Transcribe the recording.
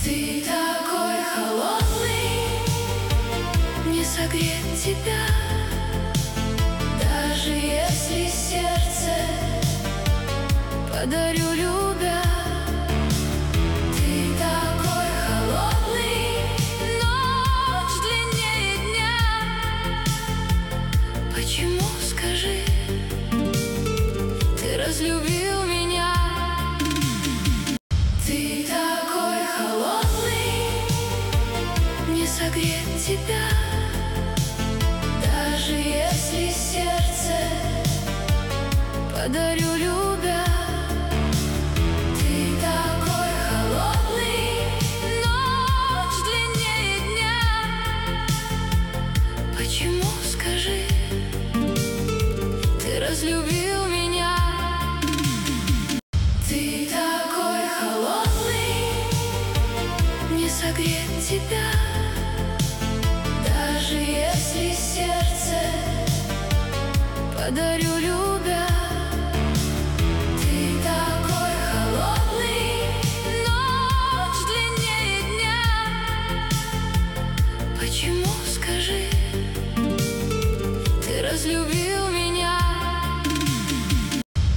Ты такой холодный, не согреть тебя, даже если сердце подарю, любя. Ты такой холодный, ночь длиннее дня. Почему, скажи, ты разлюбил меня? Ты такой холодный, не согреть тебя, даже если сердце подарю, любя. Ты такой холодный, ночь длиннее дня. Почему, скажи, ты разлюбил меня? Ты такой холодный, не согреть тебя, даже если сердце подарю, любя.